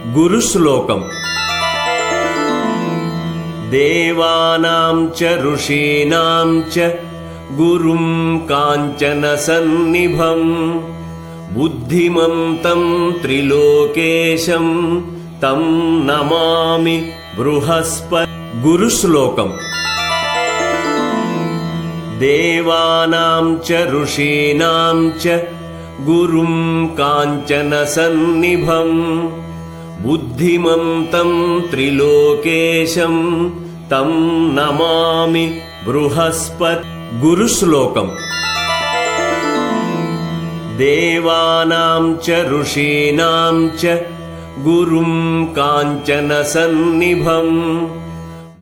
गुरुश्लोकम्। देवानां च ऋषीणां च गुरुं काञ्चनसन्निभम् बुद्धिमन्तं त्रिलोकेशं तं नमामि बृहस्पति। गुरुश्लोकम्। देवानां च ऋषीणां च गुरुं काञ्चनसन्निभम् बुद्धिमन्तं त्रिलोकेशं तं नमामि बृहस्पति। गुरुश्लोकम्। देवानां च ऋषीणां च गुरुं काञ्चनसन्निभम्